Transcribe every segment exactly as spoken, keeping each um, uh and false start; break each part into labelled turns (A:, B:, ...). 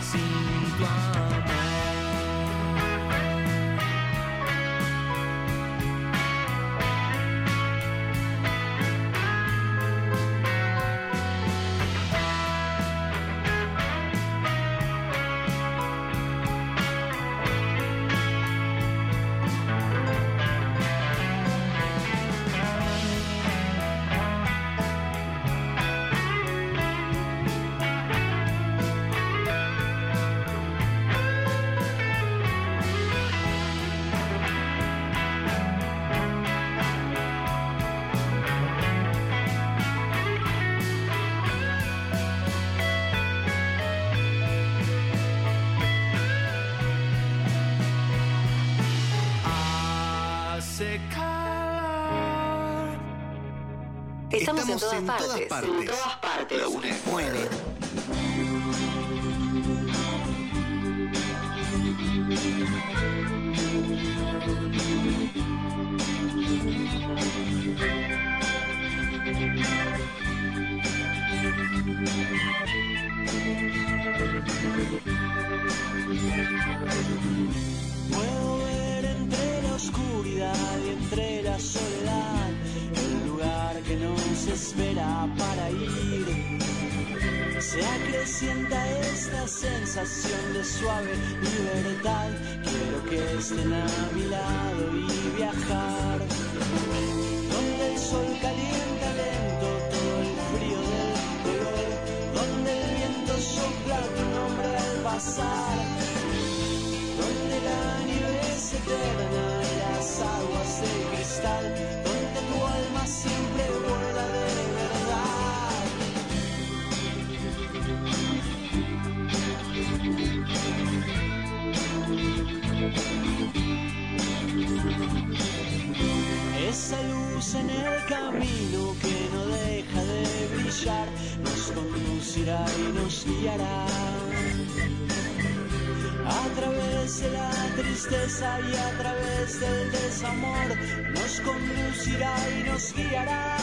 A: sin tu amor.
B: Estamos,
C: Estamos
B: en, todas,
C: en
B: partes.
C: todas partes.
B: En todas partes.
C: La una muere.
A: Puedo ver entre la oscuridad y entre la soledad el lugar que nos espera para ir. Se acrecienta esta sensación de suave libertad. Quiero que estén a mi lado y viajar donde el sol calienta lento todo el frío del dolor, donde el viento sopla tu nombre al pasar, donde la nieve es eterna y las aguas de cristal, donde tu alma siempre vuela de verdad. Esa luz en el camino que no deja de brillar nos conducirá y nos guiará a través de la tristeza y a través del desamor, nos conducirá y nos guiará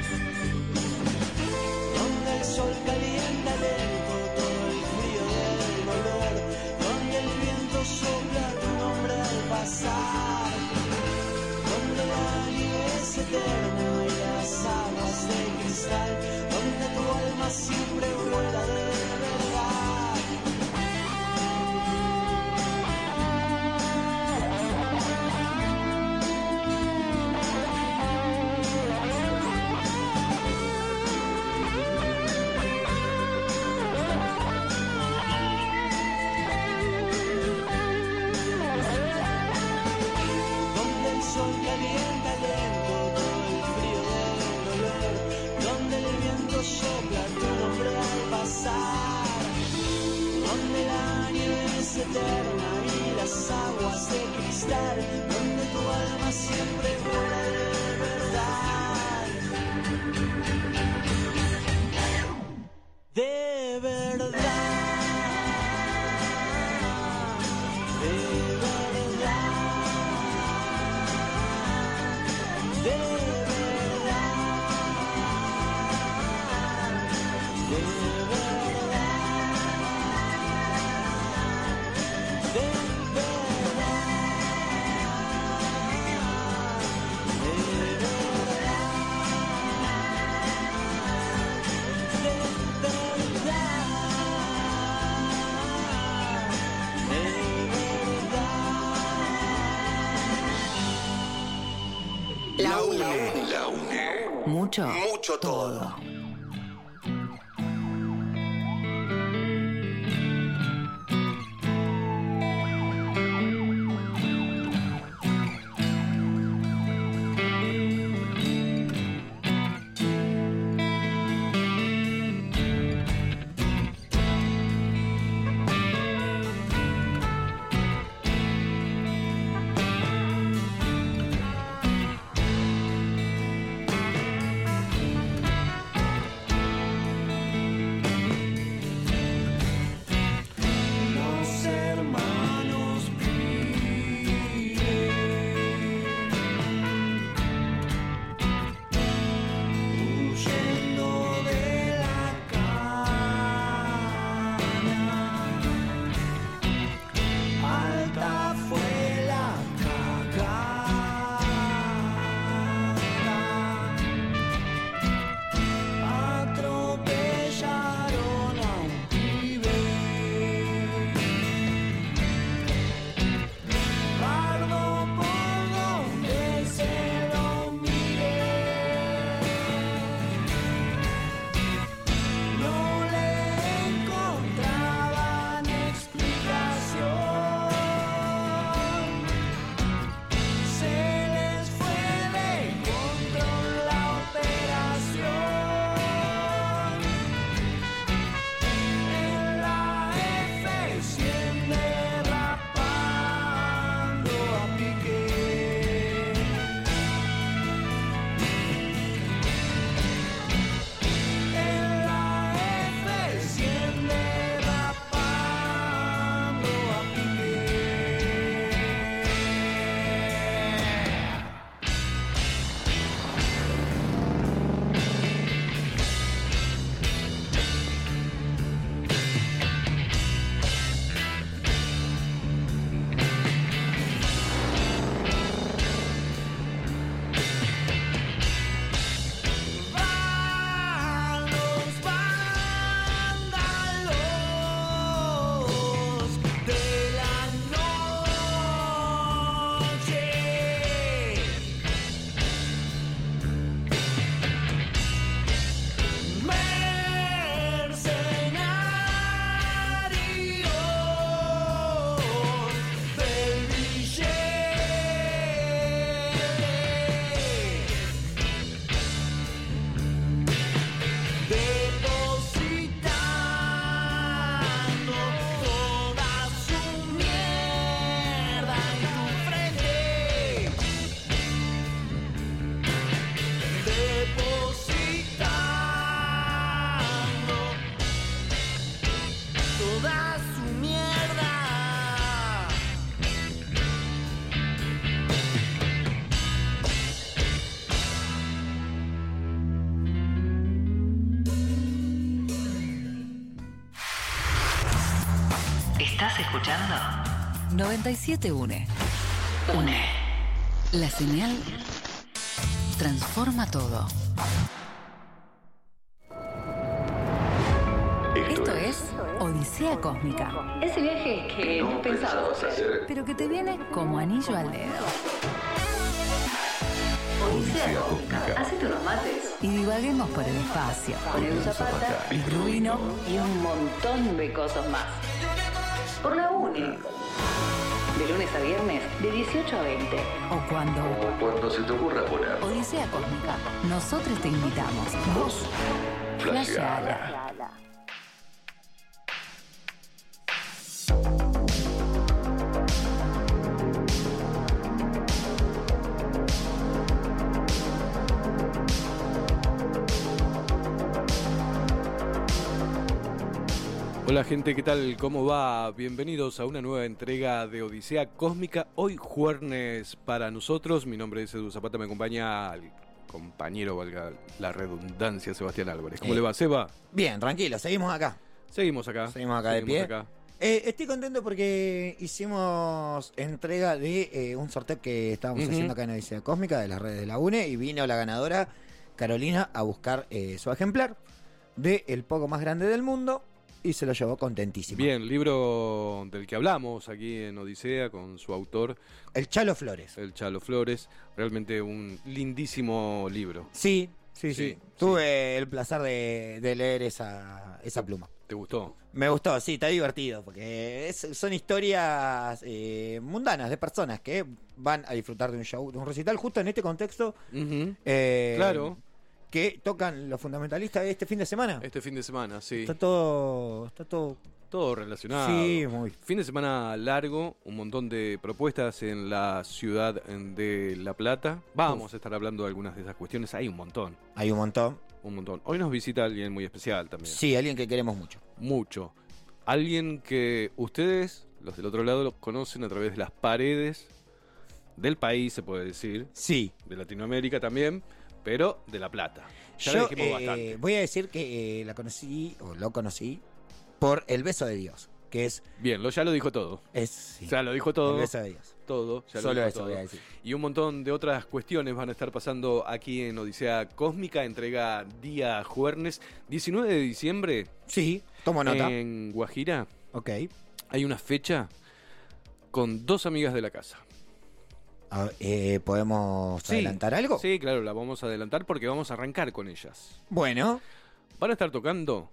A: donde el sol calienta lento todo el frío del dolor, donde el viento sopla tu nombre al pasar, donde la nieve es eterna y las aguas de cristal, donde tu alma siempre vuela de verdad. Sopla tu nombre al pasar, donde la nieve es eterna y las aguas de cristal, donde tu alma siempre vuela de verdad. De verdad. De verdad. De
B: La une.
C: La une.
B: Mucho.
C: Mucho todo. ¿Estás escuchando?
D: noventa y siete UNE.
C: UNE.
D: La señal transforma todo. Esto es Odisea Cósmica.
B: Ese viaje que no pensado hacer.
D: Pero que te viene como anillo al dedo.
B: Odisea Cósmica. Hacete unos mates.
D: Y divaguemos por el espacio.
B: Con Edu Zapata,
D: el Rubino
B: y un montón de cosas más. Por la UNE. De lunes a viernes, de dieciocho a veinte.
D: O cuando...
E: O cuando se te ocurra poner.
D: Odisea Cósmica. Nosotros te invitamos. Vos, flasheala.
F: Hola gente, ¿qué tal? ¿Cómo va? Bienvenidos a una nueva entrega de Odisea Cósmica. Hoy jueves para nosotros. Mi nombre es Edu Zapata, me acompaña el compañero, valga la redundancia, Sebastián Álvarez. ¿Cómo
G: eh,
F: le va, Seba?
G: Bien, tranquilo, seguimos acá.
F: Seguimos acá.
G: Seguimos acá
F: Seguimos
G: de pie.
F: acá.
G: Eh, estoy contento porque hicimos entrega de eh, un sorteo que estábamos
F: Uh-huh.
G: haciendo acá en Odisea Cósmica de las redes de la UNE y vino la ganadora Carolina a buscar eh, su ejemplar de El Poco Más Grande del Mundo y se lo llevó contentísimo.
F: Bien, libro del que hablamos aquí en Odisea con su autor,
G: El Chalo Flores.
F: el Chalo Flores. Realmente un lindísimo libro.
G: Sí, sí, sí.
F: Sí,
G: Tuve el placer de, de leer esa, esa pluma.
F: ¿Te gustó?
G: Me gustó, sí, está divertido, porque es- son historias eh, mundanas de personas que van a disfrutar de un show, de un recital, justo en este contexto.
F: Uh-huh.
G: eh,
F: Claro.
G: Que tocan los fundamentalistas este fin de semana.
F: Este fin de semana, sí.
G: Está todo, está todo.
F: Todo relacionado.
G: Sí, muy.
F: Fin de semana largo, un montón de propuestas en la ciudad de La Plata. Vamos
G: Uf.
F: a estar hablando de algunas de esas cuestiones. Hay un montón,
G: Hay un montón.
F: un montón. Hoy nos visita alguien muy especial también.
G: Sí, alguien que queremos mucho.
F: Mucho. Alguien que ustedes, los del otro lado, lo conocen a través de las paredes del país, se puede decir.
G: Sí.
F: De Latinoamérica también, pero de La Plata. Ya
G: Yo
F: lo dijimos
G: eh,
F: bastante.
G: voy a decir que eh, la conocí, o lo conocí, por El Beso de Dios, que es.
F: Bien, lo, ya lo dijo todo.
G: es sí,
F: Ya lo dijo todo.
G: El Beso de Dios.
F: Todo, ya lo
G: Solo
F: dijo
G: eso
F: todo.
G: voy a decir.
F: Y un montón de otras cuestiones van a estar pasando aquí en Odisea Cósmica, entrega día jueves, diecinueve de diciembre,
G: Sí, tomo nota.
F: en Guajira.
G: Ok.
F: Hay una fecha con dos amigas de la casa.
G: A- eh, ¿Podemos
F: Sí,
G: adelantar algo?
F: Sí, claro, la vamos a adelantar porque vamos a arrancar con ellas.
G: Bueno,
F: Van a estar tocando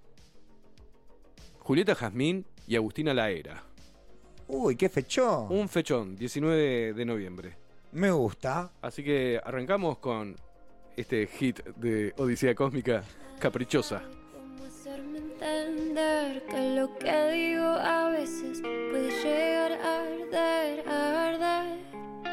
F: Julieta Jazmín y Agustina Laera.
G: uy, qué fechón.
F: Un fechón, diecinueve de noviembre.
G: Me gusta.
F: Así que arrancamos con este hit de Odisea Cósmica, Caprichosa.
H: Cómo hacerme entender que lo que digo a veces puede llegar a arder, a arder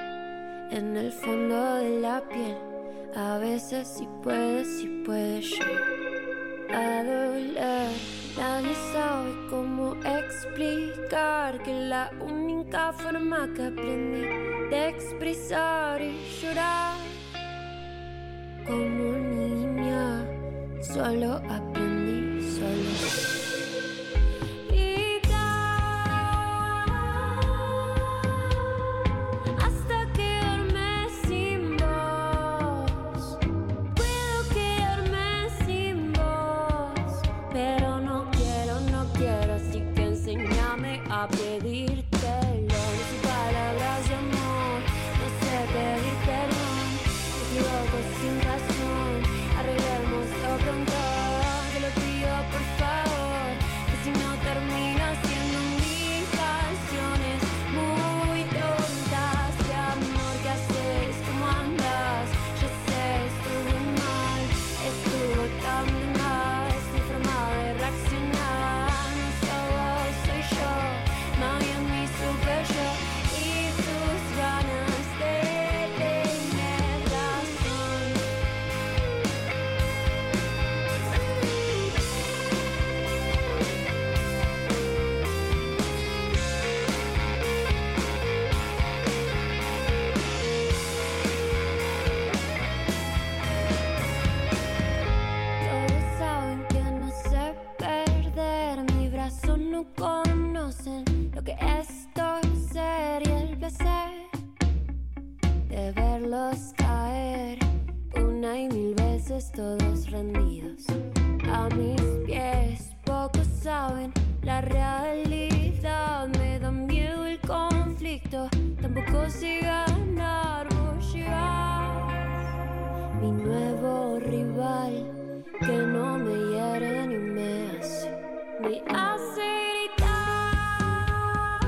H: en el fondo de la piel. A veces sí puede, sí puede llegar a doler. Nadie sabe cómo explicar que la única forma que aprendí de expresar y llorar como niña, solo aprendí, solo. Gritar hasta quedarme sin voz. Puedo quedarme sin voz, pero no quiero, no quiero, así que enséñame a pedírtelo. No sé palabras de amor, no sé pedir perdón. Me equivoco sin razón, arreglémoslo pronto. Te lo pido por favor, que si no termina siendo mil canciones muy tontas de amor. ¿Qué haces? ¿Cómo andas? Yo sé, estuve mal, estuvo tan de más. Mi forma de reaccionar no soy vos, soy yo, más bien mi super yo y tus ganas de tener razón. Todos saben que no sé perder, mi brazo no conocen lo que es torcer y el placer de verlos caer una y mil veces todos rendidos a mis pies. Pocos saben la realidad, me da miedo el conflicto, tampoco sé ganar, voy a llegar. Mi nuevo rival que no me hiere ni me hace, me hace gritar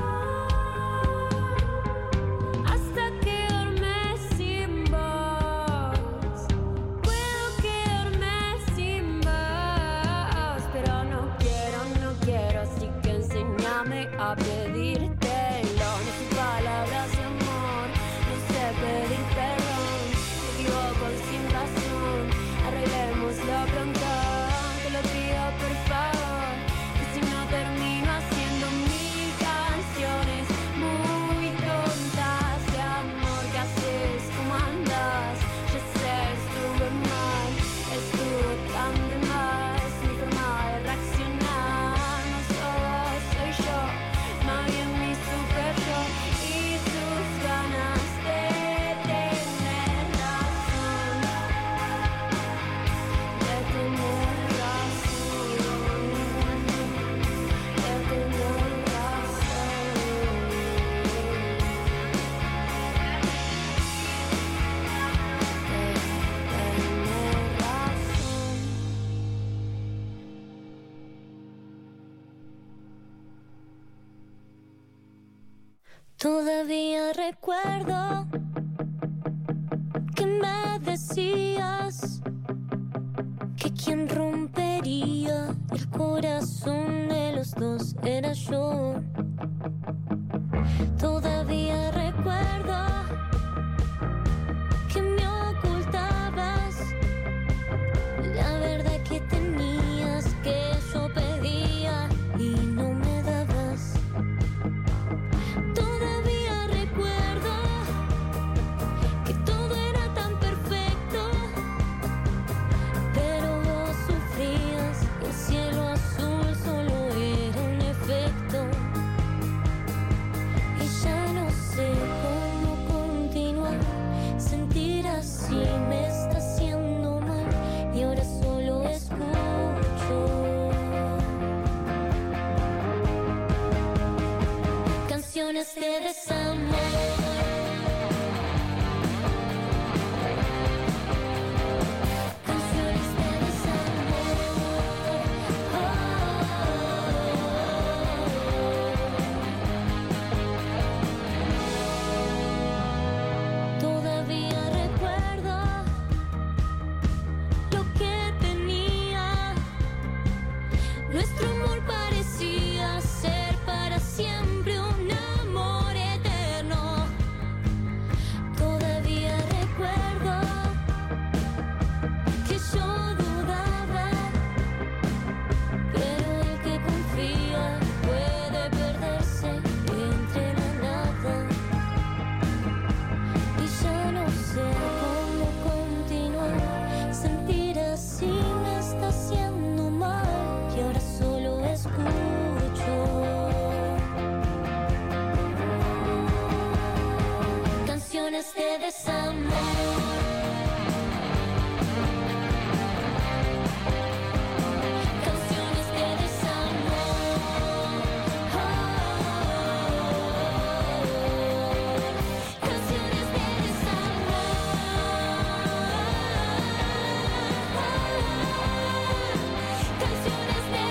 H: hasta quedarme sin voz. Puedo quedarme sin voz, pero no quiero, no quiero, así que enséñame a pedírtelo. No sé palabras de amor, no sé pedir perdón, me equivoco sin razón, arreglémoslo pronto, te lo pido por favor, que si no termino haciendo mil canciones muy tontas de amor. ¿Qué haces? ¿Cómo andas? Ya sé, estuve mal, estuvo tan de más mi forma de reaccionar. No solo soy yo, más bien mi super yo y sus ganas de tener razón, de tener razón, de tener razón, de tener razón. Todavía recuerdo que me decías que quien rompería el corazón de los dos era yo. Todavía recuerdo que me ocultabas la verdad que tenías, que yo pedía y no me dabas. Todavía recuerdo que todo era tan perfecto, pero vos sufrías, el cielo azul solo era un efecto. Y ya no sé cómo continuar, sentir así me está haciendo mal y ahora solo escucho canciones de desamor. Canciones de desamor. Todavía recuerdo lo que tenía. Nuestro amor parecía ser para siempre un amor eterno. Todavía recuerdo que yo dudaba, pero el que confía puede perderse entre la nada. Y ya no sé cómo continuar, sentir así me está haciendo mal y ahora solo escucho canciones de desamor. Canciones de desamor. Canciones de desamor. Canciones de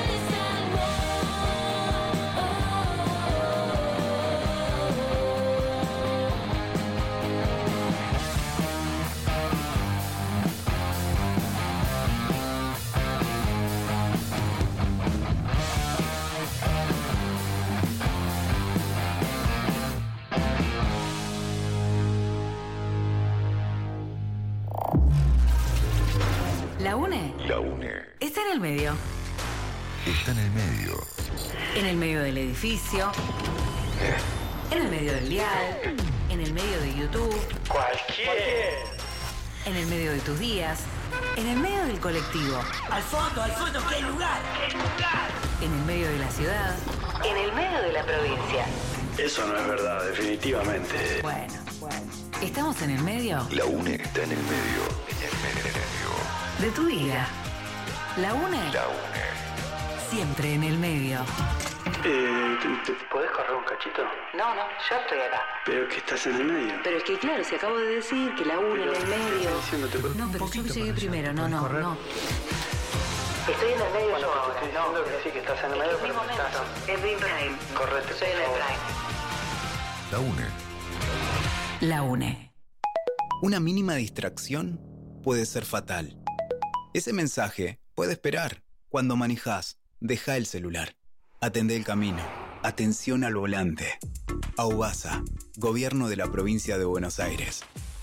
D: La UNE
E: La UNE
D: está en el medio.
E: está en el medio.
D: En el medio del edificio. En el medio del dial. En el medio de YouTube.
I: Cualquier.
D: En el medio de tus días. En el medio del colectivo.
I: Al fondo, al fondo, ¿qué lugar? ¿Qué lugar?
D: En el medio de la ciudad. En el medio de la
B: la provincia.
I: Eso no es verdad, definitivamente.
D: Bueno, bueno. ¿Estamos en el medio?
E: La UNE está en el medio. En el medio.
D: De tu vida. La UNE.
E: La UNE.
D: Siempre en el medio.
I: Eh, ¿te, te podés correr un cachito?
B: No, no, yo estoy acá.
I: Pero que estás en el medio.
B: Pero es que claro, si acabo de decir que la UNE en el medio.
I: Diciéndote,
D: No, pero yo llegué primero. No, no, no.
B: Estoy en el medio
I: Bueno,
B: yo
I: pero
B: ahora.
I: te estoy diciendo que sí, que estás en el medio,
B: Es mi
I: pero que
B: momento.
I: estás...
B: Es mi prime.
I: Correte,
B: Soy en
I: por
B: el
I: favor.
B: prime.
E: La UNE.
D: La UNE.
J: Una mínima distracción puede ser fatal. Ese mensaje puede esperar. Cuando manejás, deja el celular. Atendé el camino. Atención al volante. AUBASA, Gobierno de la Provincia de Buenos Aires.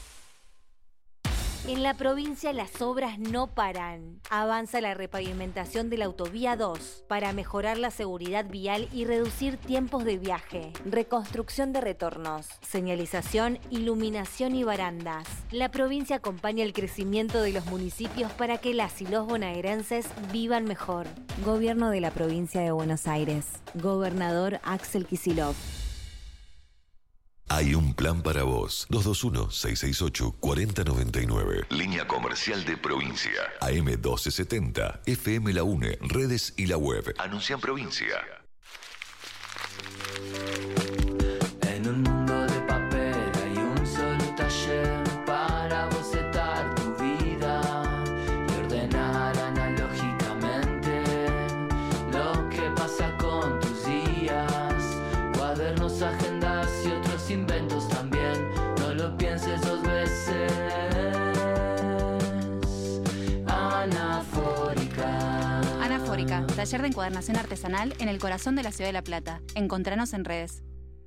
K: En la provincia las obras no paran. Avanza la repavimentación de la autovía dos para mejorar la seguridad vial y reducir tiempos de viaje. Reconstrucción de retornos, señalización, iluminación y barandas. La provincia acompaña el crecimiento de los municipios para que las y los bonaerenses vivan mejor. Gobierno de la Provincia de Buenos Aires. Gobernador Axel Kicillof.
E: Hay un plan para vos. dos dos uno, seis seis ocho, cuatro cero nueve nueve. Línea comercial de provincia. A M doce setenta. F M La UNE. Redes y la web. Anuncia en provincia.
A: En un mundo de papel hay un solo taller para bocetar tu vida y ordenar analógicamente lo que pasa con tus días. Cuadernos, agendas y otros inventos también. No lo pienses dos veces. Anafórica.
L: Anafórica, taller de encuadernación artesanal en el corazón de la ciudad de La Plata. Encontranos en redes.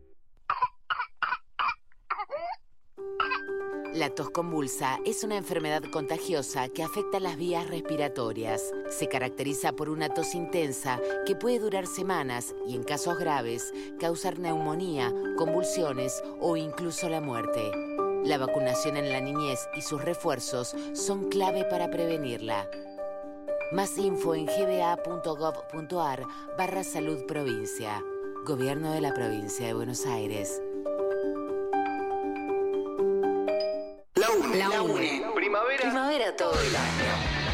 M: La tos convulsa es una enfermedad contagiosa que afecta las vías respiratorias. Se caracteriza por una tos intensa que puede durar semanas y, en casos graves, causar neumonía, convulsiones o incluso la muerte. La vacunación en la niñez y sus refuerzos son clave para prevenirla. Más info en gba.gov.ar barra salud provincia. Gobierno de la Provincia de Buenos Aires.
B: La UNE. La UNE.
I: Primavera.
B: Primavera todo el año.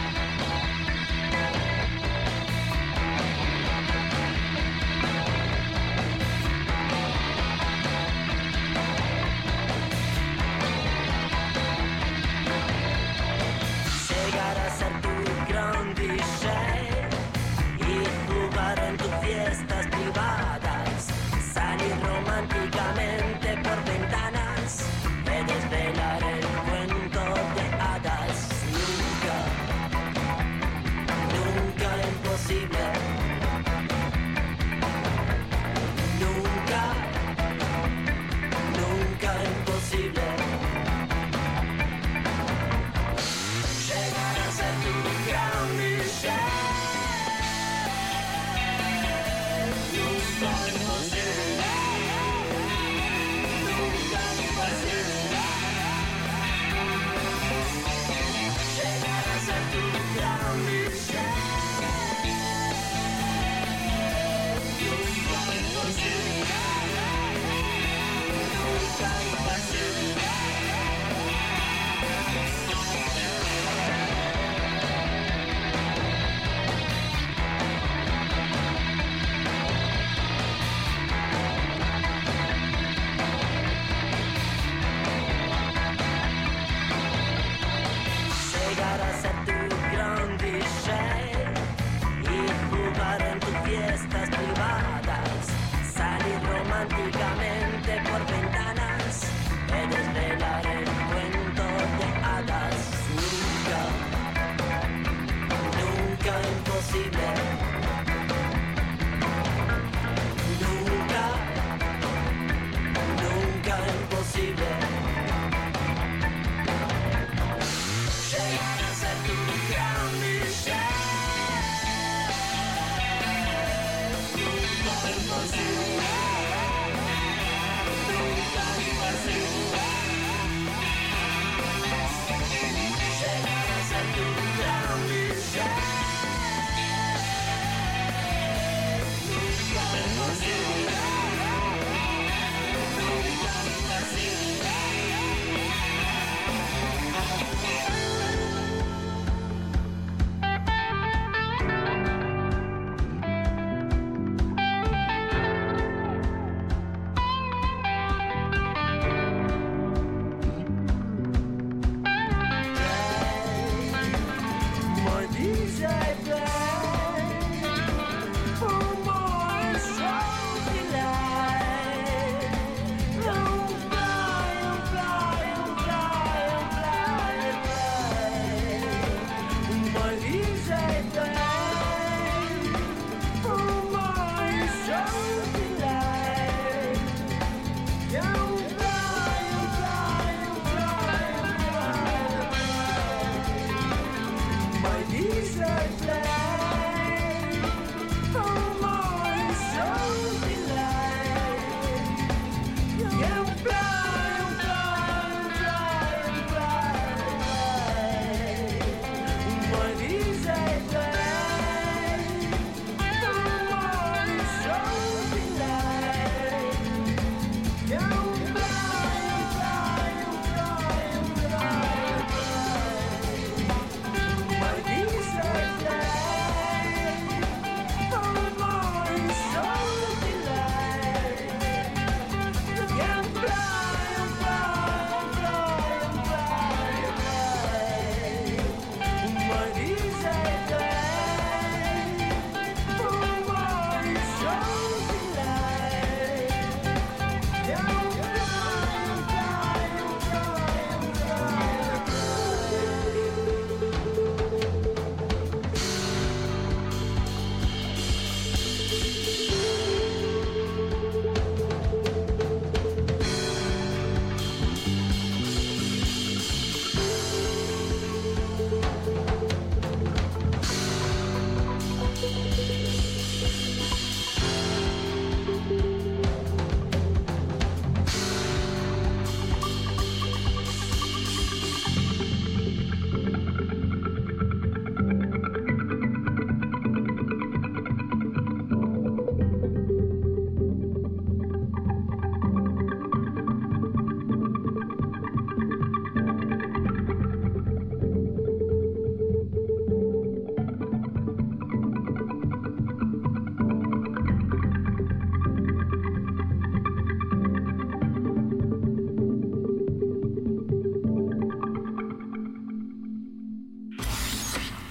A: Llegar a ser tu gran D J y jugar en tus fiestas privadas. Salir románticamente por ventanas y desvelar el cuento de hadas. Nunca, nunca imposible. Nunca, nunca imposible. Llegar a ser tu gran D J. Nunca imposible. Nunca imposible. Llegar a ser tu gran D J. Nunca imposible. Nunca imposible. Llegar a ser tu gran D J y jugar en tus fiestas privadas. Salir románticamente por ventanas y desvelar el cuento de hadas. Nunca, nunca imposible. Nunca, nunca imposible. Llegar a ser tu gran D J. Nunca imposible.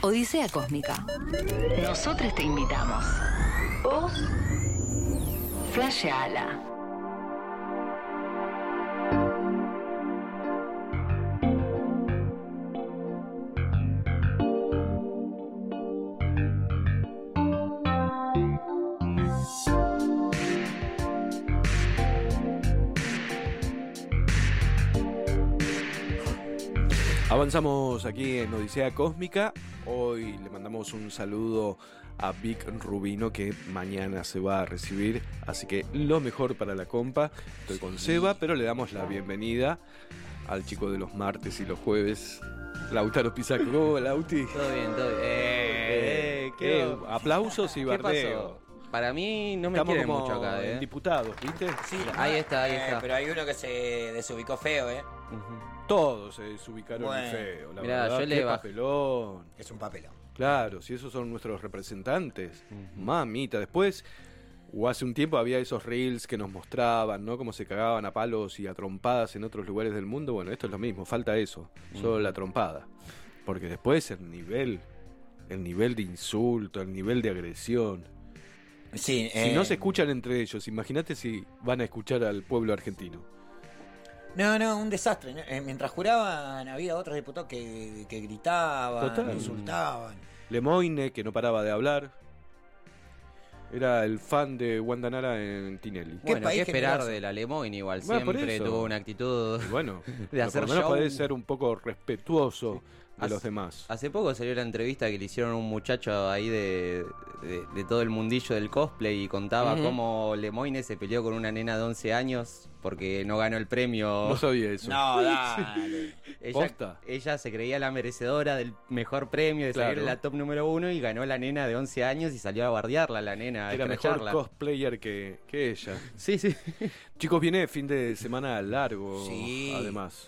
B: Odisea Cósmica. Nosotros te invitamos. Vos, flasheala.
F: Avanzamos aquí en Odisea Cósmica. Hoy le mandamos un saludo a Vic Rubino, que mañana se va a recibir, así que lo mejor para la compa. Estoy con Seba, pero le damos la bienvenida al chico de los martes y los jueves, Lautaro Pisaco. Lauti.
N: Todo bien, todo bien.
F: Eh, eh, ¿qué?
N: Eh,
F: Aplausos y
N: ¿Qué
F: bardeo.
N: pasó? Para mí no me
F: Estamos
N: quieren
F: como
N: mucho acá, ¿eh?
F: diputados, ¿viste?
O: Sí,
N: Ahí está, ahí
O: eh,
N: está.
O: Pero hay uno que se desubicó feo, ¿eh?
F: Todos se desubicaron
O: Bueno.
F: feo. La
N: Mirá,
F: verdad,
N: yo le
F: qué
N: baj-
F: papelón.
O: Es un papelón.
F: Claro, si esos son nuestros representantes. Mamita, después, o hace un tiempo había esos reels que nos mostraban, ¿no? Cómo se cagaban a palos y a trompadas en otros lugares del mundo. Bueno, esto es lo mismo, falta eso, solo la trompada. Porque después el nivel, el nivel de insulto, el nivel de agresión.
O: Sí,
F: Si
O: eh,
F: no se escuchan entre ellos, imagínate si van a escuchar al pueblo argentino.
O: No, no, un desastre. ¿no? Eh, mientras juraban, había otros diputados que, que gritaban,
F: Total.
O: insultaban.
F: Lemoine, que no paraba de hablar. Era el fan de Wanda Nara en Tinelli.
N: Bueno, qué esperar
O: generoso.
N: de la Lemoyne igual.
F: Bueno, por
N: Siempre
F: eso.
N: tuvo una actitud
F: Y bueno,
N: de
F: pero
N: hacer
F: por lo menos
N: show.
F: podés ser un poco respetuoso de
N: Hace-
F: los demás.
N: Hace poco salió la entrevista que le hicieron a un muchacho ahí de, de, de todo el mundillo del cosplay y contaba
F: Ujú.
N: cómo Lemoyne se peleó con una nena de once años porque no ganó el premio.
F: No sabía eso.
O: No, dale.
N: Ella,
F: Posta.
N: ella se creía la merecedora del mejor premio de salir
F: Claro.
N: en la top número uno y ganó la nena de once años y salió a bardearla la nena, a
F: Era mejor
N: escracharla.
F: cosplayer que, que ella.
N: Sí, sí.
F: Chicos, viene fin de semana largo,
O: Sí.
F: además.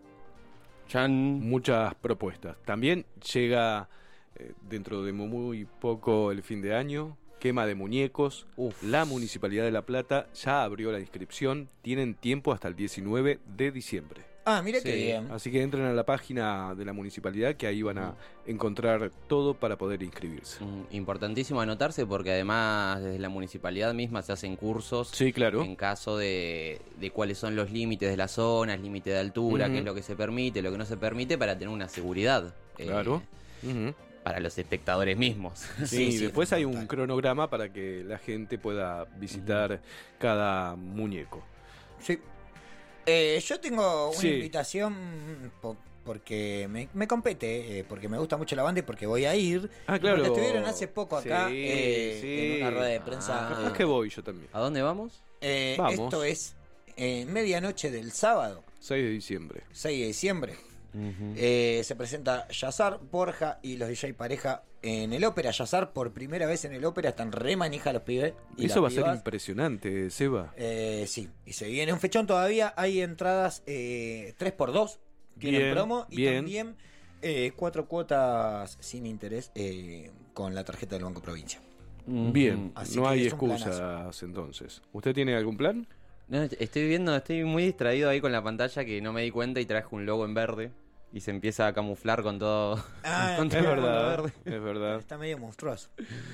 N: Chan.
F: Muchas propuestas. También llega eh, dentro de muy poco el fin de año. Quema de muñecos.
N: Uf.
F: La Municipalidad de La Plata ya abrió la inscripción. Tienen tiempo hasta el diecinueve de diciembre.
O: Ah, mira qué
N: Sí.
O: bien.
F: Así que entren a la página de la municipalidad, que ahí van a encontrar todo para poder inscribirse.
N: Mm, Importantísimo anotarse porque además desde la municipalidad misma se hacen cursos
F: Sí, claro.
N: en caso de, de cuáles son los límites de las zonas, límite de altura,
F: Ujú.
N: qué es lo que se permite, lo que no se permite para tener una seguridad. eh,
F: Claro. Ujú.
N: para los espectadores mismos.
F: Sí,
O: sí,
F: después hay un
O: total.
F: cronograma para que la gente pueda visitar cada muñeco.
O: Sí. Eh, yo tengo una
F: Sí.
O: invitación po- porque me, me compete, eh, porque me gusta mucho la banda y porque voy a ir.
F: Ah, claro.
O: Porque estuvieron hace poco acá
F: Sí,
O: eh,
F: sí.
O: en una rueda de prensa.
N: Ah.
F: Capaz que voy yo también.
N: ¿A dónde vamos?
O: Eh,
F: Vamos.
O: Esto es eh, medianoche del sábado,
F: seis de diciembre.
O: seis de diciembre. Eh, se presenta Yazar, Borja y los D J Pareja en el Ópera. Yazar por primera vez en el Ópera, están re manija los pibes. Y
F: Eso
O: las
F: va a ser
O: pibas.
F: impresionante, Seba.
O: Eh, sí, y se viene un fechón todavía. Hay entradas eh, tres por dos, tienen
F: Bien,
O: promo y
F: bien.
O: también eh, cuatro cuotas sin interés eh, con la tarjeta del Banco Provincia.
F: Bien,
O: Así
F: no
O: que
F: hay
O: es un
F: excusas entonces. ¿Usted tiene algún plan?
N: No, estoy viendo, estoy muy distraído ahí con la pantalla que no me di cuenta y traje un logo en verde y se empieza a camuflar con todo,
O: Ah,
N: con
F: Es
N: todo el fondo
F: verdad,
N: verde.
F: es verdad.
O: Está medio monstruoso.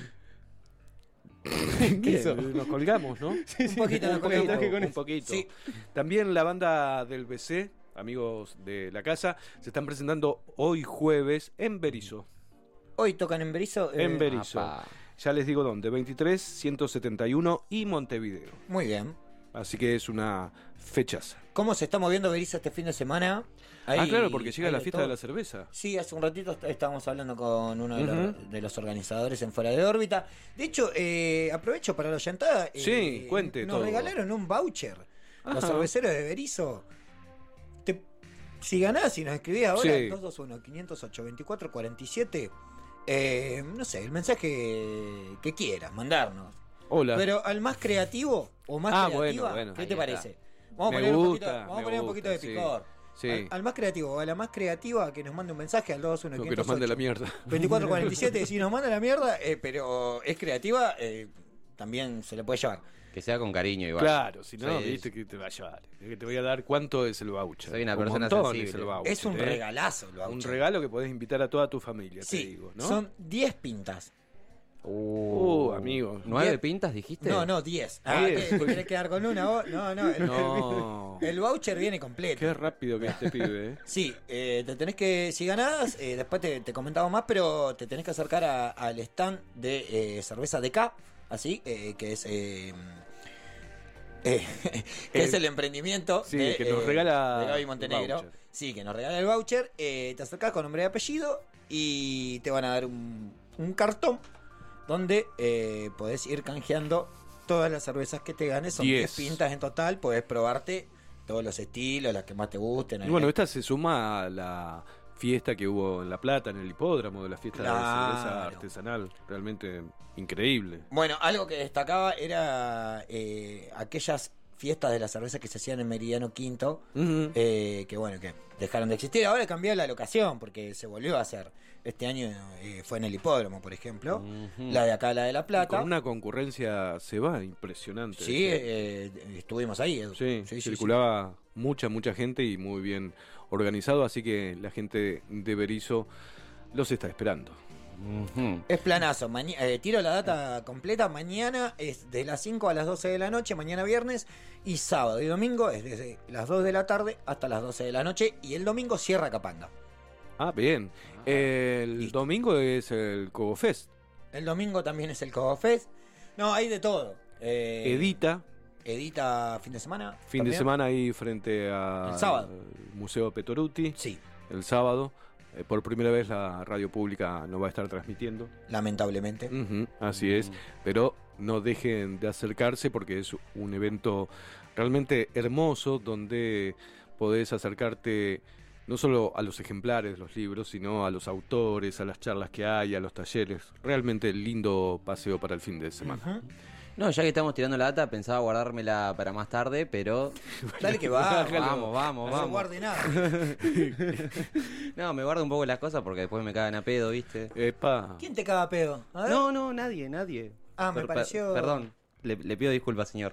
F: Bien, nos colgamos, ¿no?
O: Un poquito,
F: un
O: un
F: poquito,
O: poquito.
F: un poquito.
O: Sí.
F: También la banda del B C, amigos de la casa, se están presentando hoy jueves en Berizo.
O: Hoy tocan en Berizo. eh,
F: En Berizo.
N: apa.
F: Ya les digo dónde, veintitrés, ciento setenta y uno y Montevideo.
O: Muy bien.
F: Así que es una fechaza.
O: ¿Cómo se está moviendo Berizo este fin de semana?
F: ah,
O: Hay-
F: claro, porque llega
O: hay
F: la
O: de
F: fiesta
O: todo.
F: de la cerveza.
O: Sí, hace un ratito est- estábamos hablando con uno de,
F: Ujú.
O: los, de los organizadores en Fuera de Órbita. De hecho, eh, aprovecho para la llantada. eh,
F: Sí, cuente
O: Nos
F: todo.
O: regalaron un voucher. Los
F: Ajá.
O: cerveceros de Berizo. Te- si ganás y nos escribís ahora,
F: Sí.
O: dos dos uno, cinco cero ocho, veinticuatro cuarenta y siete, eh, no sé, el mensaje que quieras, mandarnos.
F: Hola.
O: Pero al más creativo o más
F: Ah,
O: creativa,
F: bueno, bueno.
O: ¿qué
F: Ahí
O: te
F: está.
O: parece? Vamos a
F: Me
O: poner, un
F: gusta,
O: poquito, vamos a
F: me
O: poner un poquito de
F: gusta, sí.
O: picor.
F: Sí.
O: Al, al más creativo o a la más creativa que nos mande un mensaje al dos dos uno,
F: O que nos mande la mierda.
O: veinticuatro cuarenta y siete. Si nos manda la mierda, eh, pero es creativa, eh, también se le puede llevar.
N: Que sea con cariño igual.
F: Claro, si no,
N: Sí.
F: viste que te va a llevar. Que te voy a dar cuánto es el voucher.
N: Soy una
F: Un
N: persona
F: montón
N: sensible.
F: es el voucher,
O: Es un
F: ¿eh?
O: regalazo el voucher.
F: Un regalo que podés invitar a toda tu familia,
O: Sí,
F: te digo, ¿no?
O: son diez pintas.
F: Uh, amigo.
N: ¿Nueve
O: Diez-
N: pintas dijiste?
O: No, no, diez. Ah,
F: Diez.
O: ¿qué? ¿Te querés quedar con una vos? No, no. El,
F: No.
O: el voucher viene completo.
F: Qué rápido que este pibe, ¿eh?
O: Sí, eh, te tenés que, si ganás, eh, después te, te comentamos más, pero te tenés que acercar a- al stand de eh, cerveza D K, así, eh, que es eh, eh, que
F: Eh,
O: es el emprendimiento
F: sí,
O: de,
F: que nos
O: eh,
F: regala
O: de Gaby
F: el
O: Montenegro.
F: voucher.
O: Sí, que nos regala el voucher. Eh, te acercás con nombre y apellido y te van a dar un, un cartón donde eh, podés ir canjeando todas las cervezas que te ganes. Son
F: Diez.
O: diez pintas en total, podés probarte todos los estilos, las que más te gusten.
F: Y bueno, esta se suma a la fiesta que hubo en La Plata, en el hipódromo de la fiesta de cerveza
O: Claro.
F: artesanal. Realmente increíble.
O: Bueno, algo que destacaba era eh, aquellas fiestas de la cerveza que se hacían en Meridiano Quinto,
F: Ujú.
O: eh, que bueno, que dejaron de existir. Ahora cambió la locación porque se volvió a hacer. Este año eh, fue en el hipódromo, por ejemplo.
F: Ujú.
O: La de acá, la de La Plata.
F: Con una concurrencia se va impresionante.
O: Sí, eh, estuvimos ahí, Edu.
F: Sí,
O: Sí, sí,
F: circulaba mucha, mucha gente y muy bien organizado, así que la gente de Berizo los está esperando.
O: Es planazo. Maña- eh, tiro la data completa. Mañana es de las cinco a las doce de la noche, mañana viernes. Y sábado y domingo es desde las dos de la tarde hasta las doce de la noche. Y el domingo cierra Capanga.
F: Ah, bien. El domingo es el Cobo Fest.
O: El domingo también es el Cobo Fest. No, hay de todo. Eh,
F: Edita,
O: Edita fin de semana.
F: fin de
O: también.
F: semana ahí frente al
O: El sábado.
F: Museo Petoruti.
O: Sí.
F: El sábado. Eh, por primera vez la radio pública no va a estar transmitiendo.
O: Lamentablemente.
F: Ujú, así es. Pero no dejen de acercarse porque es un evento realmente hermoso donde podés acercarte no solo a los ejemplares de los libros, sino a los autores, a las charlas que hay, a los talleres. Realmente lindo paseo para el fin de semana.
N: No, ya que estamos tirando la data, pensaba guardármela para más tarde, pero...
O: Dale que va.
N: Vamos, vamos,
O: No se
N: vamos.
O: guarde nada.
N: No, me guardo un poco las cosas porque después me cagan a pedo, ¿viste?
F: Epa.
O: ¿Quién te caga a pedo? A ver.
N: No, no, nadie, nadie.
O: Ah, me
N: Per- per-
O: pareció-
N: Perdón, le, le pido disculpas, señor.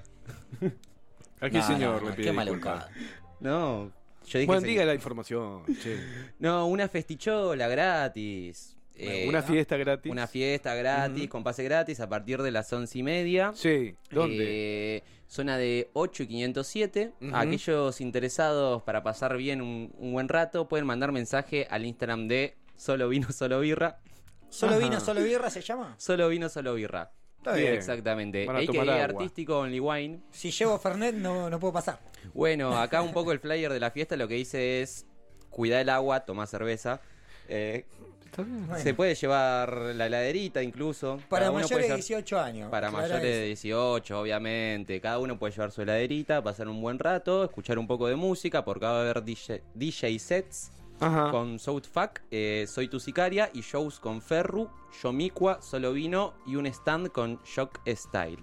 F: ¿A qué
O: No,
F: señor
O: no,
F: le
O: qué
F: pide
O: maleducado.
F: disculpas?
N: No, yo dije...
F: Bueno,
N: se-
F: diga la información. Che.
N: No, una festichola gratis. Eh,
F: Una fiesta gratis.
N: Una fiesta gratis,
F: Ujú.
N: con pase gratis a partir de las once y media.
F: Sí, ¿dónde?
N: Eh, zona de ocho y quinientos siete.
F: Ujú.
N: Aquellos interesados para pasar bien un, un buen rato pueden mandar mensaje al Instagram de Solo Vino, Solo Birra.
O: ¿Solo
F: Ajá.
O: vino, solo birra se llama?
N: Solo Vino, Solo Birra.
O: Está bien.
N: Exactamente.
F: Van a
N: A K
F: tomar
N: A
F: agua.
N: artístico Only Wine.
O: Si llevo Fernet no, no puedo pasar.
N: Bueno, acá un poco el flyer de la fiesta lo que dice es: cuida el agua, toma cerveza. Eh,
F: Está bien.
O: Bueno.
N: Se puede llevar la heladerita incluso.
O: Para
N: Cada uno
O: mayores
N: puede
O: de
N: llevar-
O: dieciocho años.
N: Para
O: Aclara
N: mayores de
O: eso.
N: dieciocho, obviamente. Cada uno puede llevar su heladerita, pasar un buen rato, escuchar un poco de música, porque va a haber D J, D J sets
F: Ajá.
N: con Southfuck, eh, Soy tu Sicaria y shows con Ferru, Yomicua, Solo Vino y un stand con Shock Style.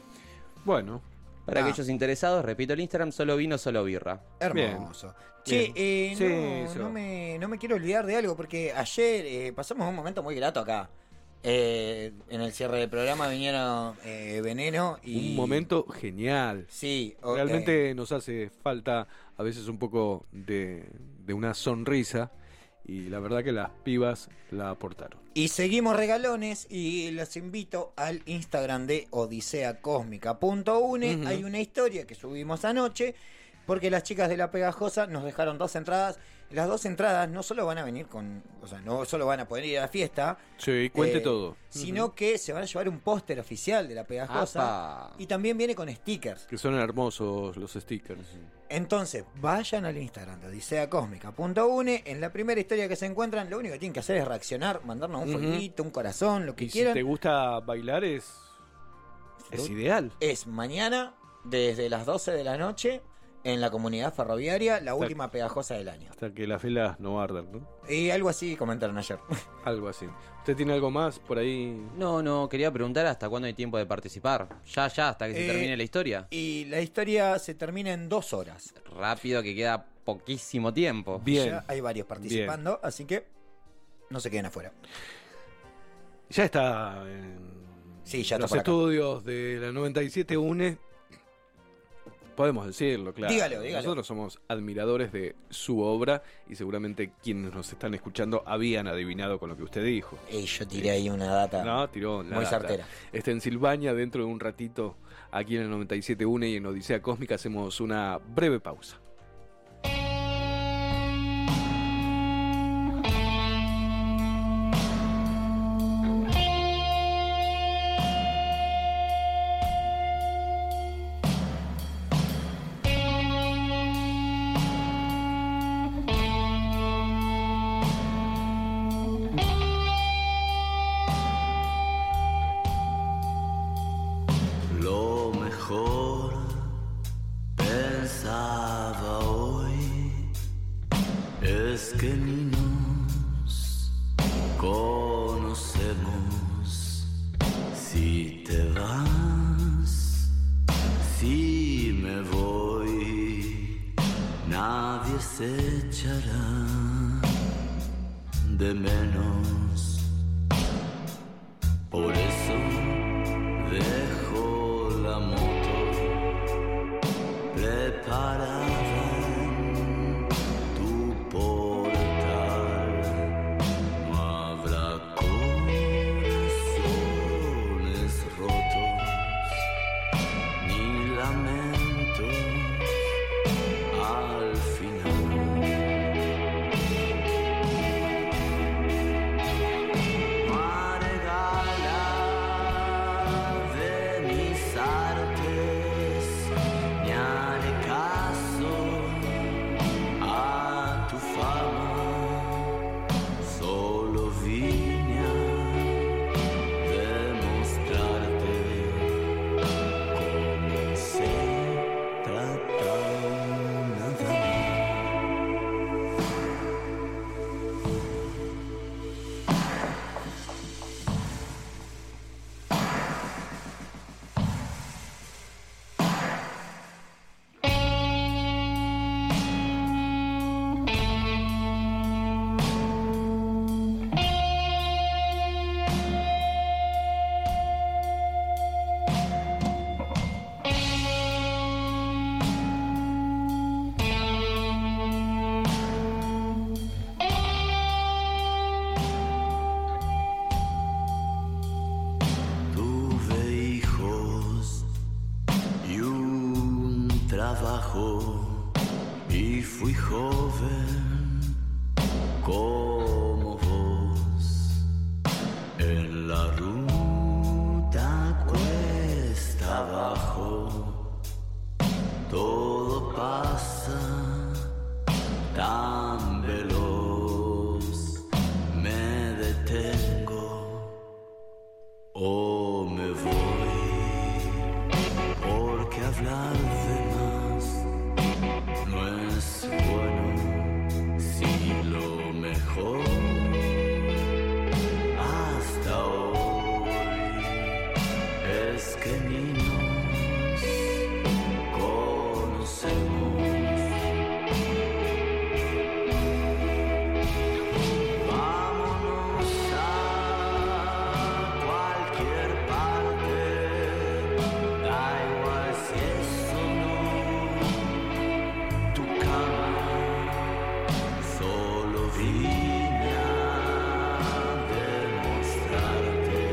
F: Bueno.
N: Para
O: Ah.
N: aquellos interesados, repito el Instagram, Solo Vino, Solo Birra.
O: Hermoso. Che,
F: Bien.
O: eh,
F: Sí,
O: no,
F: sí.
O: no me, no me quiero olvidar de algo porque ayer eh, pasamos un momento muy grato acá. Eh, en el cierre del programa vinieron eh, Veneno y...
F: Un momento genial.
O: Sí, ok.
F: Realmente nos hace falta a veces un poco de, de una sonrisa y la verdad que las pibas la aportaron.
O: Y seguimos regalones y los invito al Instagram de odisea cósmica punto une.
F: Ujú.
O: Hay una historia que subimos anoche porque las chicas de La Pegajosa nos dejaron dos entradas. Las dos entradas no solo van a venir con, o sea, no solo van a poder ir a la fiesta,
F: Sí, cuente
O: eh,
F: todo.
O: sino
F: Ujú.
O: que se van a llevar un póster oficial de La Pegajosa
N: Apa.
O: y también viene con stickers.
F: Que son hermosos los stickers.
O: Entonces, vayan al Instagram de odisea cósmica punto une. En la primera historia que se encuentran, lo único que tienen que hacer es reaccionar, mandarnos un
F: Ujú.
O: fueguito, un corazón, lo que
F: Y si
O: quieran.
F: te gusta bailar es, es ideal.
O: Es mañana, desde las doce de la noche, en la comunidad ferroviaria, la última pegajosa del año.
F: Hasta que las velas no ardan, ¿no?
O: Y algo así comentaron ayer.
F: Algo así. ¿Usted tiene algo más por ahí?
N: No, no, quería preguntar hasta cuándo hay tiempo de participar. Ya, ya, hasta que se
O: Eh,
N: termine la historia.
O: Y la historia se termina en dos horas.
N: Rápido, que queda poquísimo tiempo.
F: Bien.
O: Ya hay varios participando, así que no se queden afuera.
F: Ya está en
O: Sí, ya está
F: los
O: por acá.
F: estudios de la noventa y siete UNE. Podemos decirlo, claro.
O: Dígalo, dígalo.
F: Nosotros somos admiradores de su obra y seguramente quienes nos están escuchando habían adivinado con lo que usted dijo.
O: Y yo tiré ahí una data
F: No, tiró la
O: muy
F: data.
O: certera.
F: Está en Silvania, dentro de un ratito, aquí en el noventa y siete punto uno y en Odisea Cósmica hacemos una breve pausa.
A: Lo mejor pensaba hoy es que ni nos conocemos. Si te vas, si me voy, nadie se echará de menos. Por eso dejo la moto preparada en tu portal. No habrá corazones rotos ni lamentos al final. No haré gala de mis artes, ni haré caso a tu fama. Solo vine a demostrarte cómo se trata nada más. Tuve hijos y un trabajo y fui joven como vos. En la ruta cuesta abajo todo pasa tan veloz. Me detengo o me voy, porque hablar de más no es bueno. Si lo mejor hasta hoy es que ni nos conocemos. Vámonos a cualquier parte, da igual si es o no tu cama. Solo vine a demostrarte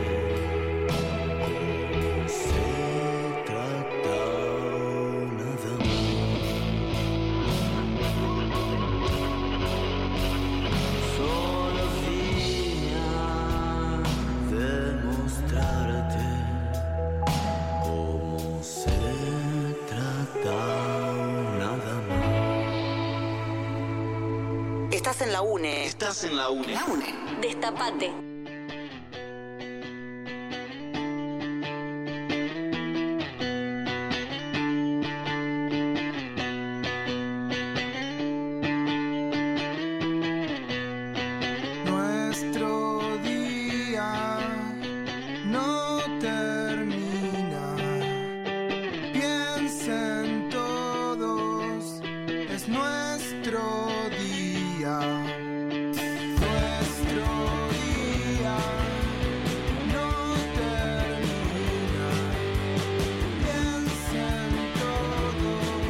A: cómo se trata nada más. Solo vine a demostrarte cómo se trata nada más.
B: Estás en la UNE.
A: Estás en la UNE.
B: La UNE. Destapate.
P: Nuestro día no termina. Piensen todos, es nuestro día. Nuestro día no termina. Piensen todos,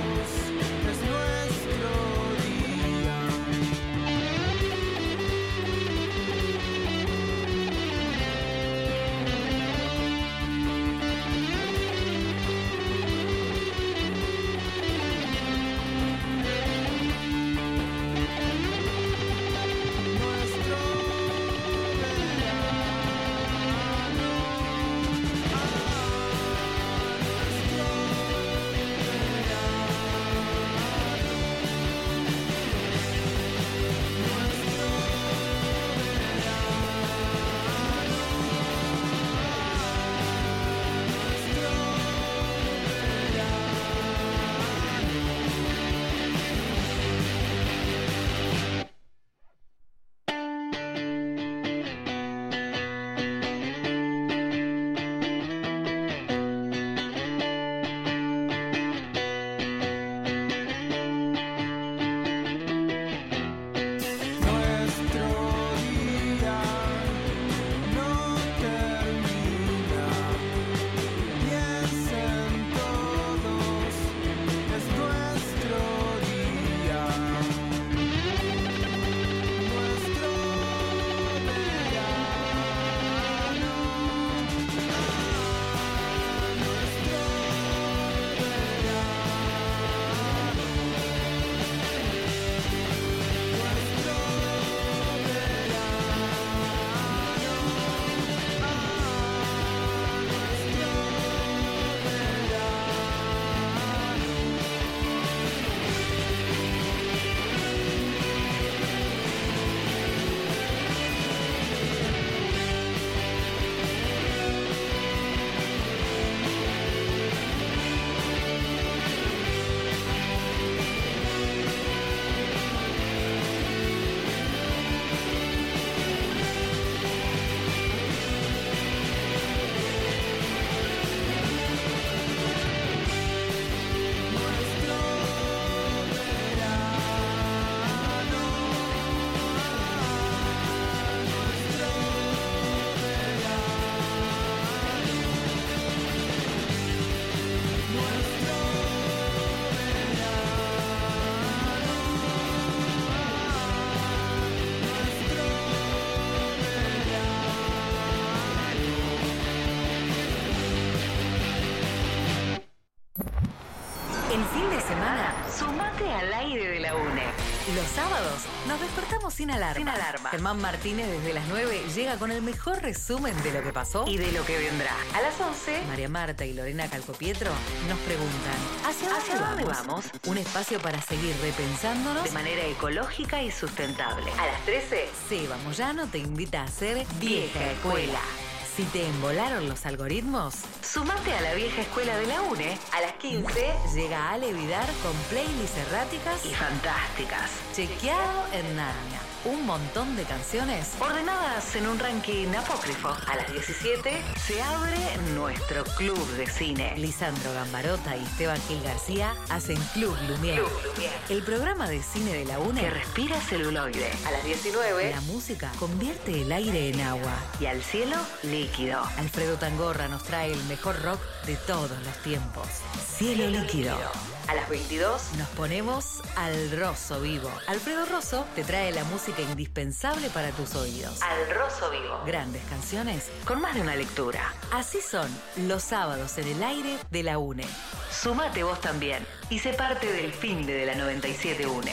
D: El fin de semana, sumate al aire de la UNE. Los sábados nos despertamos sin alarma. Sin alarma. Germán Martínez desde las nueve llega con el mejor resumen de lo que pasó y de lo que vendrá. A las once, María Marta y Lorena Calcopietro nos preguntan ¿Hacia dónde, ¿Hacia dónde vamos? vamos? Un espacio para seguir repensándonos de manera ecológica y sustentable. A las trece, Seba Moyano te invita a hacer Vieja Escuela. Si te embolaron los algoritmos, sumate a la vieja escuela de la UNE. A las quince llega Ale Vidar con playlists erráticas y fantásticas. Chequeado en Narnia. Un montón de canciones ordenadas en un ranking apócrifo. A las diecisiete se abre nuestro club de cine. Lisandro Gambarota y Esteban Gil García hacen Club Lumière. Club Lumière. El programa de cine de la UNE que respira celuloide. A las diecinueve, la música convierte el aire en agua y al cielo líquido. Alfredo Tangorra nos trae el mejor rock de todos los tiempos. Cielo, cielo líquido. líquido. A las veintidós nos ponemos al Rosso Vivo. Alfredo Rosso te trae la música indispensable para tus oídos. Al Rosso Vivo. Grandes canciones con más de una lectura. Así son los sábados en el aire de la UNE. Sumate vos también y sé parte del fin de la noventa y siete UNE.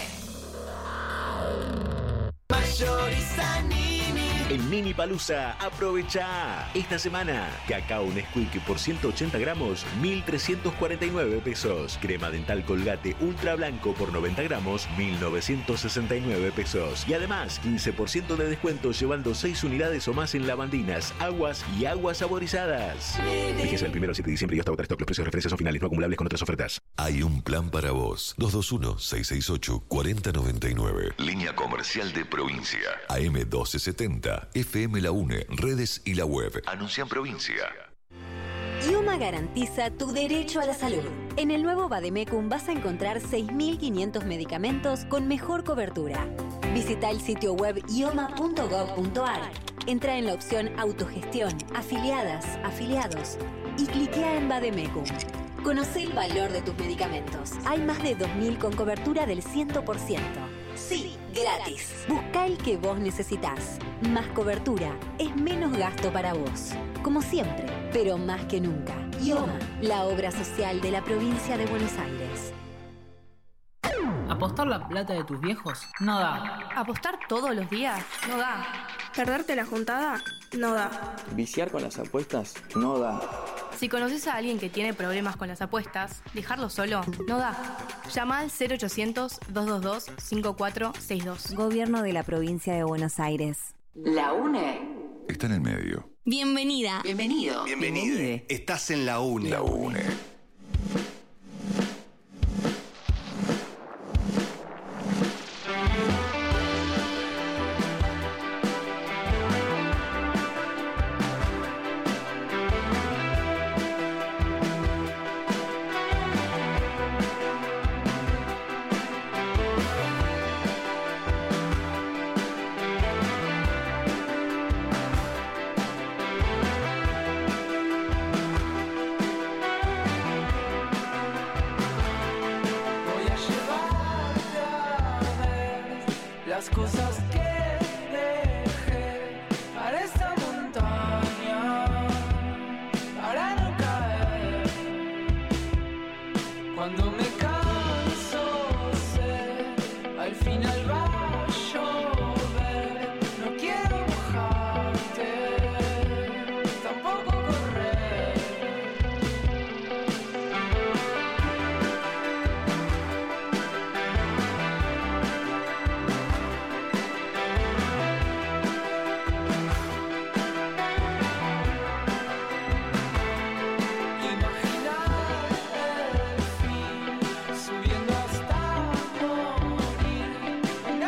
Q: En Mini Palusa, aprovecha esta semana. Cacao Nesquik por ciento ochenta gramos, mil trescientos cuarenta y nueve pesos. Crema dental Colgate Ultra Blanco por noventa gramos, mil novecientos sesenta y nueve pesos. Y además, quince por ciento de descuento llevando seis unidades o más en lavandinas, aguas y aguas saborizadas. Fíjese el primero al siete de diciembre y hasta agotar stock. Los precios de referencia son finales, no acumulables con otras ofertas.
E: Hay un plan para vos. dos dos uno, seis seis ocho, cuatro cero nueve nueve. Línea comercial de provincia. A M doce setenta. F M La UNE, redes y la web. Anuncia en provincia.
K: IOMA garantiza tu derecho a la salud. En el nuevo Vademecum vas a encontrar seis mil quinientos medicamentos con mejor cobertura. Visita el sitio web ioma punto gob punto ar. Entra en la opción Autogestión, Afiliadas, Afiliados y cliquea en Vademecum. Conoce el valor de tus medicamentos. Hay más de dos mil con cobertura del cien por ciento. Sí, gratis. Busca el que vos necesitas. Más cobertura es menos gasto para vos. Como siempre, pero más que nunca. IOMA, la obra social de la provincia de Buenos Aires.
R: ¿Apostar la plata de tus viejos? No da.
S: ¿Apostar todos los días? No da. ¿Perderte la juntada? No da.
T: ¿Viciar con las apuestas? No da.
S: Si conoces a alguien que tiene problemas con las apuestas, dejarlo solo no da. Llama al cero ochocientos, dos dos dos, cinco cuatro seis dos.
K: Gobierno de la provincia de Buenos Aires.
D: La UNE
E: está en el medio.
K: Bienvenida.
D: Bienvenido.
U: Bienvenida. Estás en la UNE.
E: La UNE.
P: Las cosas que dejé para esta montaña, para no caer. Cuando me canso, sé, al final va a llover. No quiero mojarte, tampoco correr. Subiendo hasta morir,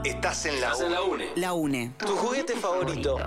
U: Estás en la
I: Estás en la
U: UNE.
I: UNE.
C: La UNE.
I: Tu juguete favorito.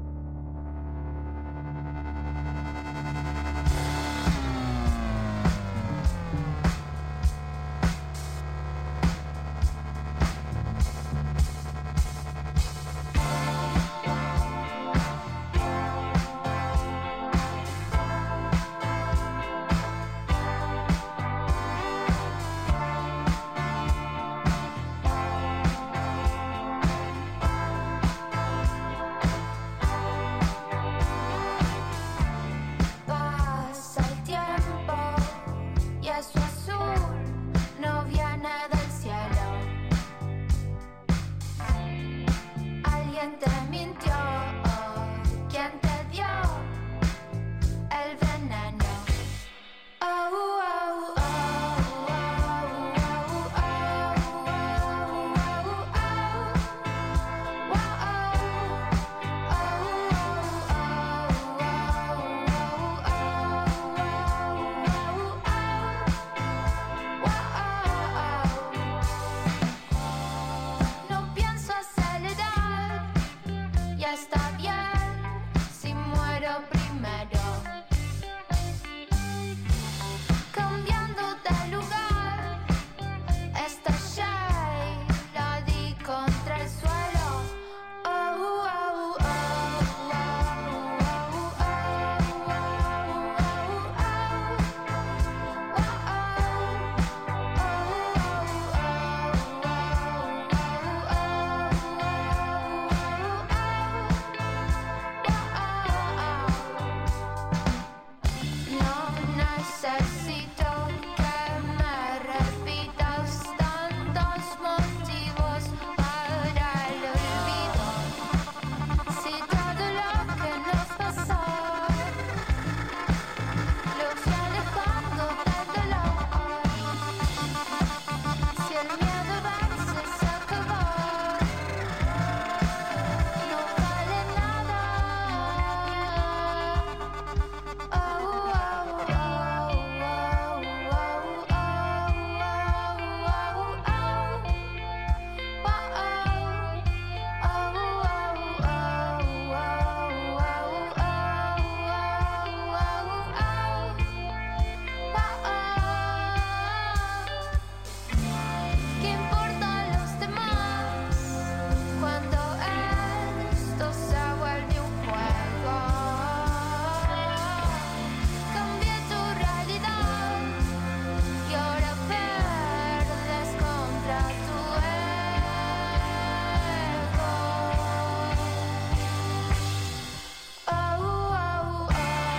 H: Pasa el tiempo y eso azul no viene del cielo. Alguien te mintió, ¿quién te dio el veneno? Oh, oh, oh, oh, oh, oh, no pienso acelerar, ya está bien si muero primero. Cambiando de lugar, estallé y la di contra el suelo. Oh, oh, oh, oh, oh, no necesito que me repitas tantos motivos para el olvido. Si todo lo que nos pasó lo fui alejando del dolor. Si el miedo vence se acabó, no vale nada. ¿Qué importan los demás cuando esto se vuelve un juego? Cambié tu realidad y ahora perdes contra tu ego. Oh, oh, oh,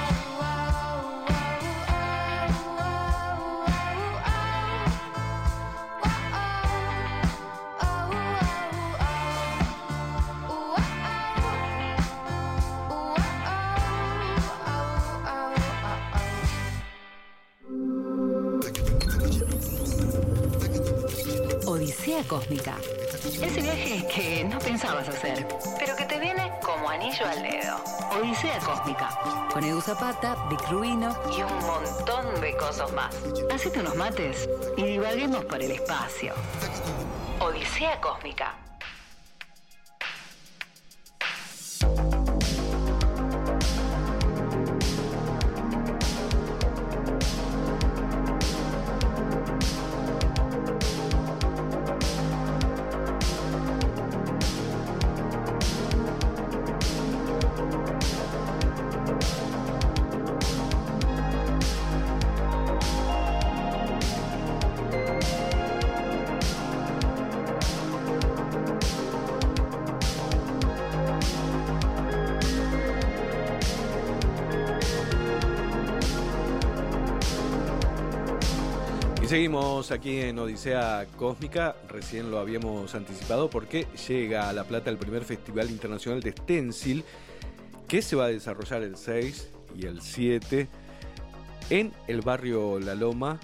D: Odisea Cósmica. Ese viaje que no pensabas hacer, pero que te viene como anillo al dedo. Odisea Cósmica. Con Edu Zapata, Vic Rubino y un montón de cosas más. Hacete unos mates y divaguemos por el espacio. Odisea Cósmica.
F: Seguimos aquí en Odisea Cósmica, recién lo habíamos anticipado porque llega a La Plata el primer Festival Internacional de Stencil, que se va a desarrollar el seis y el siete en el barrio La Loma,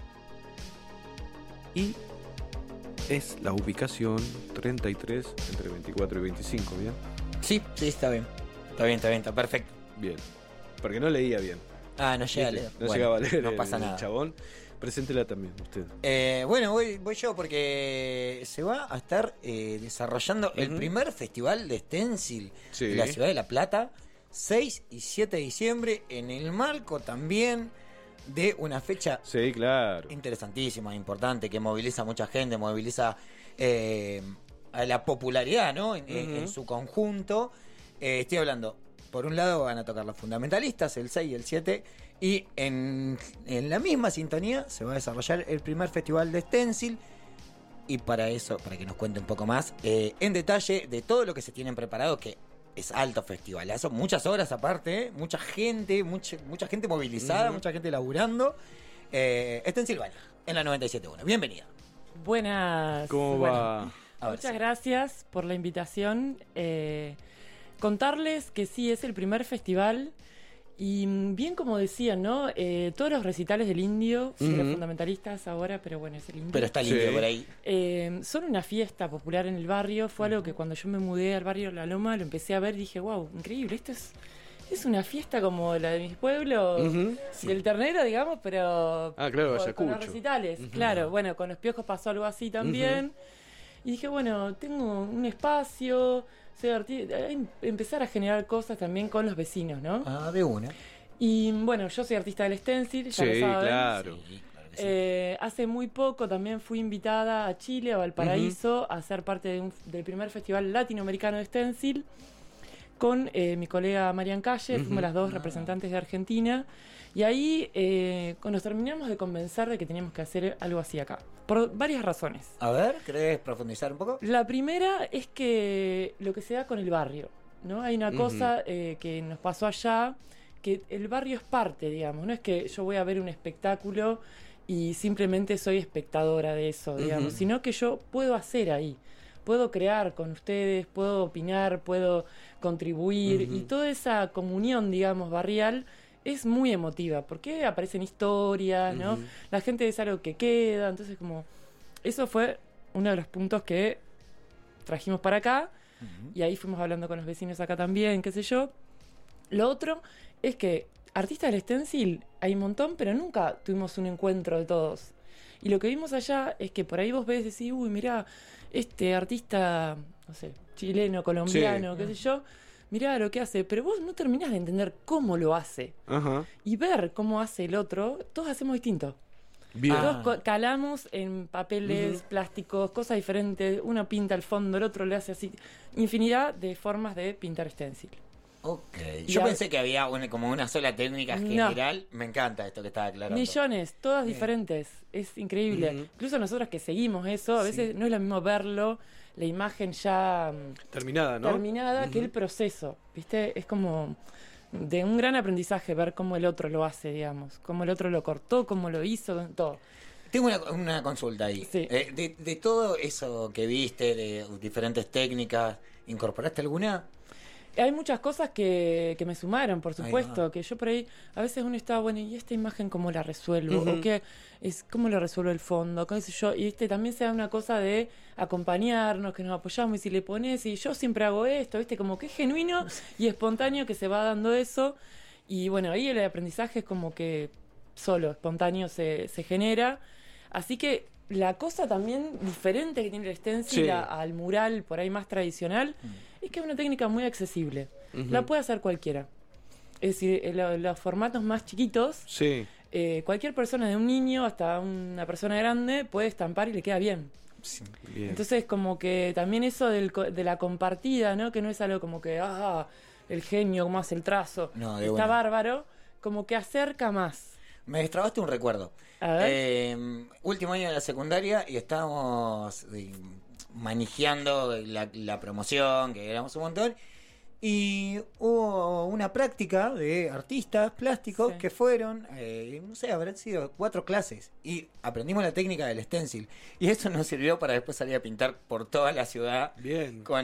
F: y es la ubicación treinta y tres entre veinticuatro y veinticinco, ¿bien?
O: Sí, sí, está bien. Está bien, está bien, está perfecto.
F: Bien, porque no leía bien.
O: Ah, no llega a
F: ¿Viste?
O: leer.
F: No
O: Bueno,
F: llegaba a leer
O: no
F: el,
O: pasa
F: el
O: nada.
F: chabón. Preséntela también, usted.
O: Eh, bueno, voy, voy yo porque se va a estar eh, desarrollando uh-huh. el primer festival de stencil sí. de la ciudad de La Plata, seis y siete de diciembre, en el marco también de una fecha
F: sí, claro.
O: interesantísima, importante, que moviliza a mucha gente, moviliza eh, a la popularidad, ¿no? En, uh-huh. en su conjunto. Eh, estoy hablando, por un lado van a tocar los fundamentalistas, el seis y el siete, y en, en la misma sintonía se va a desarrollar el primer festival de stencil. Y para eso, para que nos cuente un poco más, eh, en detalle de todo lo que se tienen preparado, que es alto festivalazo, muchas horas aparte, ¿eh? mucha gente, mucha, mucha gente movilizada, uh-huh. mucha gente laburando. Eh, Stencilvania, en la noventa y siete punto uno. Bienvenida.
C: Buenas.
F: ¿Cómo
C: bueno,
F: va?
C: Muchas sí. gracias por la invitación. Eh, contarles que sí, es el primer festival. Y bien como decían, ¿no? Eh, todos los recitales del indio, uh-huh. los fundamentalistas ahora, pero bueno, es el indio.
O: Pero está el indio
C: sí.
O: por ahí.
C: Eh, son una fiesta popular en el barrio. Fue algo que cuando yo me mudé al barrio La Loma, lo empecé a ver y dije, wow, increíble, esto es, es una fiesta como la de mis pueblos, uh-huh. sí. del Ternero, digamos, pero
F: ah, claro,
C: con, con los recitales. Uh-huh. Claro, bueno, con los Piojos pasó algo así también. Uh-huh. Y dije, bueno, tengo un espacio... empezar a generar cosas también con los vecinos, ¿no?
O: Ah, de una.
C: Y bueno, yo soy artista del stencil, ya
F: sí,
C: lo saben.
F: Claro.
O: Sí, claro que sí.
C: Eh, hace muy poco también fui invitada a Chile, a Valparaíso, uh-huh. a ser parte de un, del primer festival latinoamericano de stencil con eh, mi colega Marian Calle, uh-huh. fuimos las dos ah. representantes de Argentina. Y ahí eh, nos terminamos de convencer de que teníamos que hacer algo así acá, por varias razones.
O: A ver, ¿querés profundizar un poco?
C: La primera es que lo que se da con el barrio, ¿no? Hay una uh-huh. cosa eh, que nos pasó allá, que el barrio es parte, digamos, no es que yo voy a ver un espectáculo y simplemente soy espectadora de eso, digamos, uh-huh. sino que yo puedo hacer ahí, puedo crear con ustedes, puedo opinar, puedo contribuir, uh-huh. y toda esa comunión, digamos, barrial es muy emotiva, porque aparecen historias, ¿no? Uh-huh. La gente es algo que queda, entonces como... Eso fue uno de los puntos que trajimos para acá, uh-huh. y ahí fuimos hablando con los vecinos acá también, qué sé yo. Lo otro es que artistas del stencil hay un montón, pero nunca tuvimos un encuentro de todos. Y lo que vimos allá es que por ahí vos ves y decís, uy, mirá, este artista, no sé, chileno, colombiano, sí. qué sé yo... mirá lo que hace, pero vos no terminás de entender cómo lo hace. Ajá. Y ver cómo hace el otro, todos hacemos distinto. Bien. Todos calamos en papeles, uh-huh. plásticos, cosas diferentes. Uno pinta el fondo, el otro le hace así. Infinidad de formas de pintar stencil.
O: Ok. Yo a... pensé que había una, como una sola técnica general. No. Me encanta esto que estaba aclarando.
C: Millones, todas Bien. diferentes. Es increíble. Uh-huh. Incluso nosotros que seguimos eso, a veces sí. no es lo mismo verlo, la imagen ya
F: terminada, ¿no?
C: Terminada, uh-huh. que el proceso, ¿viste? Es como de un gran aprendizaje ver cómo el otro lo hace, digamos, cómo el otro lo cortó, cómo lo hizo, todo.
O: Tengo una, una consulta ahí.
C: Sí.
O: Eh, de, de todo eso que viste, de diferentes técnicas, ¿incorporaste alguna?
C: Hay muchas cosas que, que me sumaron, por supuesto, que yo por ahí, a veces uno está, bueno, ¿y esta imagen cómo la resuelvo? Uh-huh. ¿O qué es, cómo lo resuelvo el fondo? ¿Qué sé yo? Y este también se da una cosa de acompañarnos, que nos apoyamos, y si le pones, y yo siempre hago esto, ¿viste? Como que es genuino y espontáneo que se va dando eso. Y bueno, ahí el aprendizaje es como que solo, espontáneo se, se genera. Así que la cosa también diferente que tiene el stencil sí. a, al mural por ahí más tradicional mm. es que es una técnica muy accesible. Uh-huh. La puede hacer cualquiera. Es decir, lo, los formatos más chiquitos,
F: sí.
C: eh, cualquier persona, de un niño hasta una persona grande, puede estampar y le queda bien.
F: Sí, bien.
C: Entonces, como que también eso del, de la compartida, ¿no? Que no es algo como que, ah, el genio, cómo hace el trazo,
O: no, de
C: está
O: buena.
C: bárbaro, como que acerca más.
O: Me destrabaste un recuerdo.
C: A ver.
O: Eh, último año de la secundaria y estábamos eh, manejando la, la promoción, que éramos un montón, y hubo una práctica de artistas plásticos sí. que fueron, eh, no sé, habrán sido cuatro clases, y aprendimos la técnica del stencil, y eso nos sirvió para después salir a pintar por toda la ciudad.
F: Bien.
O: Con